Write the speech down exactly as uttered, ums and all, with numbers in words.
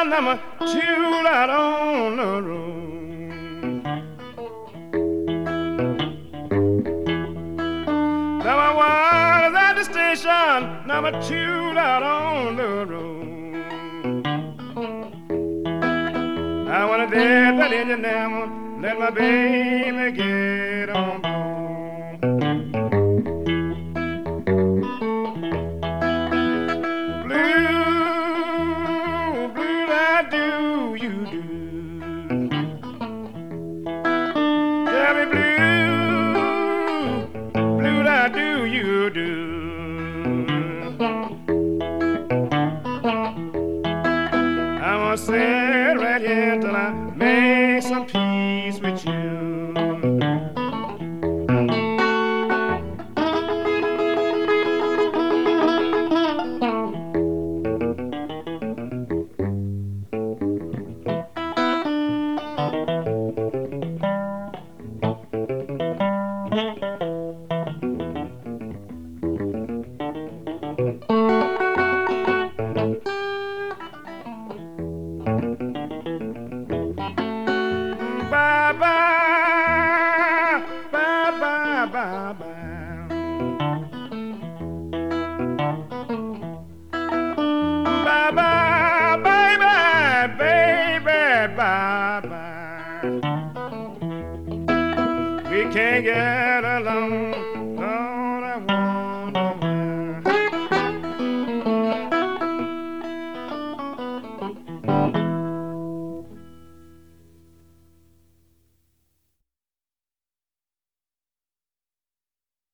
number two out on the road. Number one is at the station, number two out on the road. I wanna dance that engine down, let my baby get on board. Blue, blue, I do, you do. Tell me blue, blue, I do, you do. I wanna sit right here till I make some peace with you. Bye bye, bye bye, bye bye. Bye bye, baby, baby, bye bye. We can't get along, Lord, I wanna